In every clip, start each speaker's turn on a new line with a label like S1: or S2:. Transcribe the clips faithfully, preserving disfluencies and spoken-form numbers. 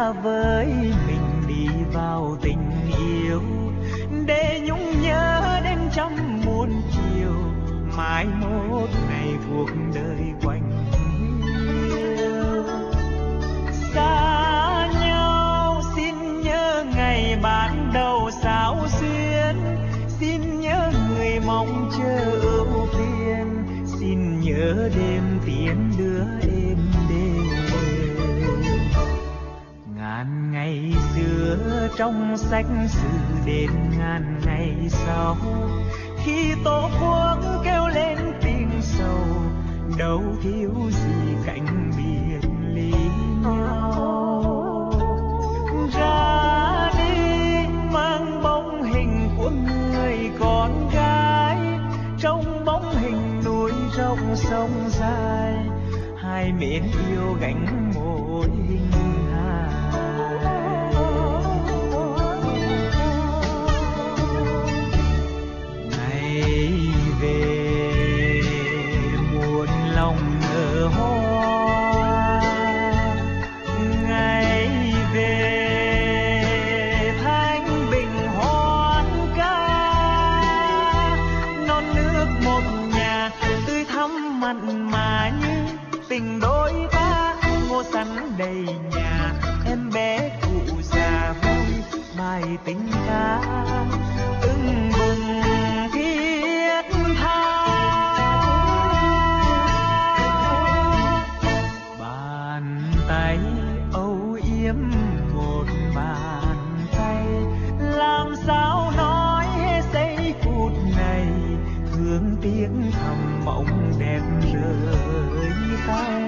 S1: ta với mình đi vào tình yêu, để nhung nhớ đến trăm muôn chiều, mãi một ngày cuộc đời quanh hiu. Xa nhau xin nhớ ngày ban đầu sao duyên, xin nhớ người mong chờ ưu phiền, xin nhớ đêm tiến đưa êm đềm. Ngàn ngày xưa trong sách sử đến ngàn ngày sau, khi tổ quốc kêu lên tiếng sầu, đâu thiếu gì cảnh biệt ly nhau. Ra đi mang bóng hình của người con gái, trong bóng hình núi rộng sông dài, hai mến yêu gánh một hình hài. Ngày về muôn lòng nở hoa, ngày về thanh bình hoan ca, non nước một nhà tươi thắm mặn mà như tình đôi ta. Ngô sắn đầy nhà em bé cụ già vui bài tình ca tưng bừng thiết tha. Bàn tay âu yếm một bàn tay, làm sao nói hết giây phút này, thương tiếng thầm mộng đẹp rơi tay.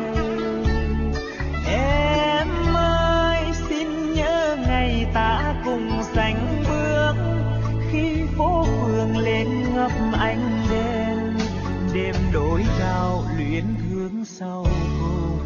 S1: Em ơi xin nhớ ngày ta cùng sánh bước, khi phố phường lên ngập ánh đèn, đêm đổi trao luyến thương sau cùng.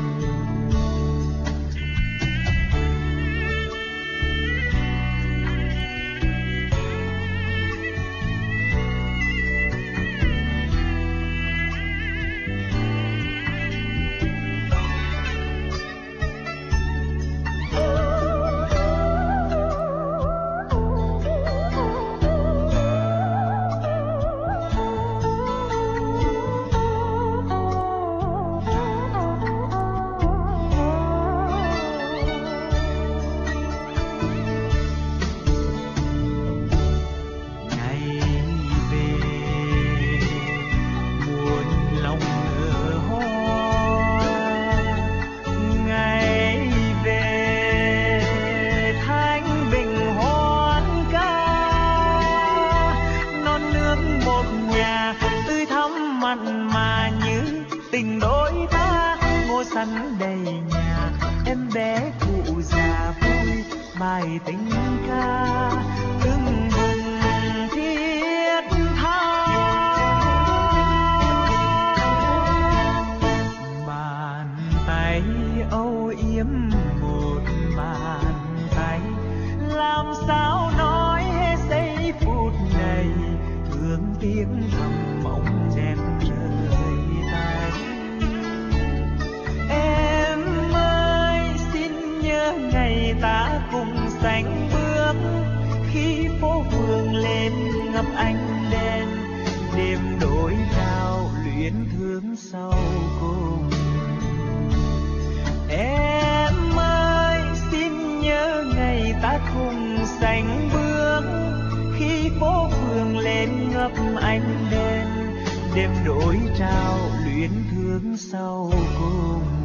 S1: Sắn đầy nhà em bé cụ già vui bài tình ca tưng bừng thiết tha. Bàn tay âu yếm một bàn tay, làm sao nói hết giây phút này, thương tiếng thầm mộng đẹp rơi tay. Em ơi xin nhớ ngày ta cùng sánh bước, khi phố phường lên ngập ánh đèn, đêm đổi trao luyến thương sau cùng. Em ơi xin nhớ ngày ta cùng sánh bước, khi phố phường lên ngập ánh đèn, đêm đổi trao luyến thương sau cùng.